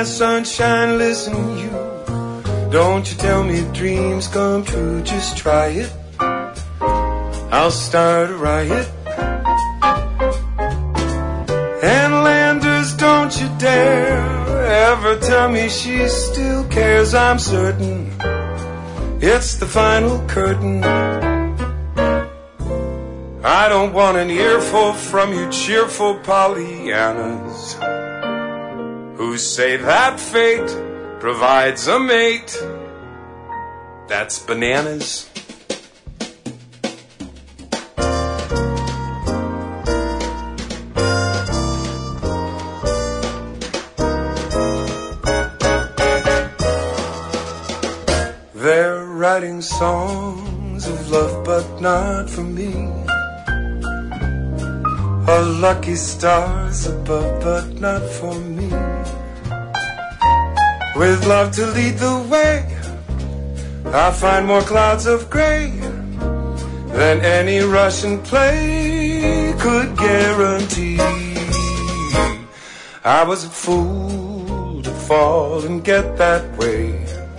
my sunshine, listen you. Don't you tell me dreams come true, just try it. I'll start a riot. And Landers, don't you dare ever tell me she still cares. I'm certain it's the final curtain. I don't want an earful from you cheerful Pollyannas who say that fate provides a mate that's bananas. They're writing songs of love but not for me. Are lucky stars above but not for me. With love to lead the way, I find more clouds of gray than any Russian play could guarantee. I was a fool to fall and get that way.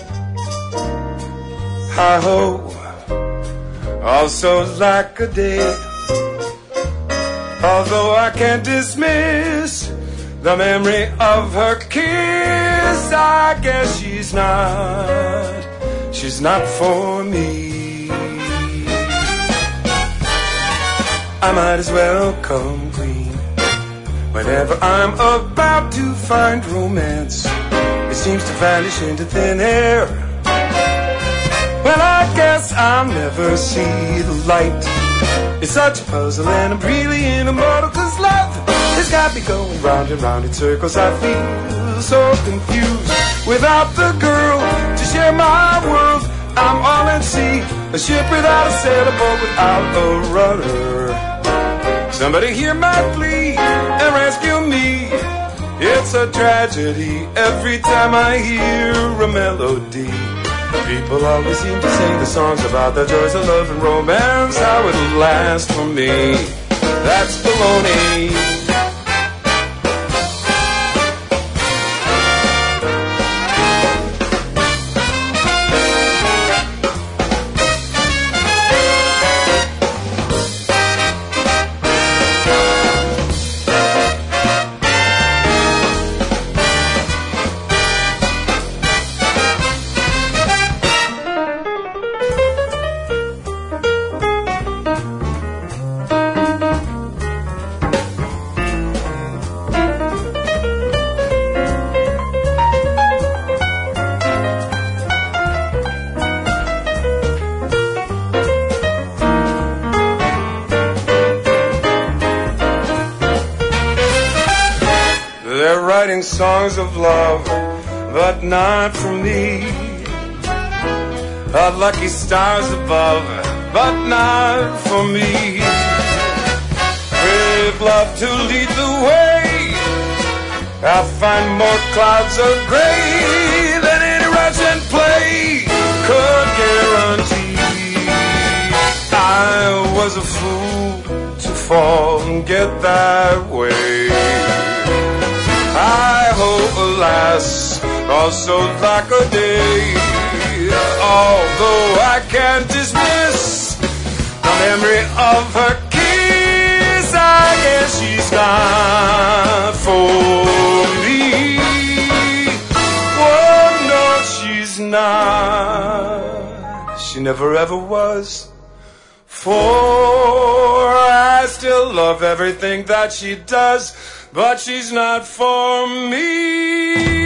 Hi-ho, also like a day. Although I can't dismiss the memory of her kiss, I guess she's not for me. I might as well come clean. Whenever I'm about to find romance, it seems to vanish into thin air. Well, I guess I'll never see the light. It's such a puzzle and I'm really in a muddle, 'cause love has got me going round and round in circles. I feel so confused without the girl to share my world. I'm all at sea, a ship without a sail, a boat without a rudder. Somebody hear my plea and rescue me. It's a tragedy every time I hear a melody. People always seem to sing the songs about the joys of love and romance, how it'll last for me. That's baloney. Songs of love, but not for me. Lucky stars above, but not for me. With love to lead the way, I find more clouds of gray than any Russian play could guarantee. I was a fool to fall and get that way. I hope, alas, also like a day. Although I can't dismiss the memory of her kiss, I guess she's not for me. Oh no, she's not. She never ever was. For I still love everything that she does, but she's not for me.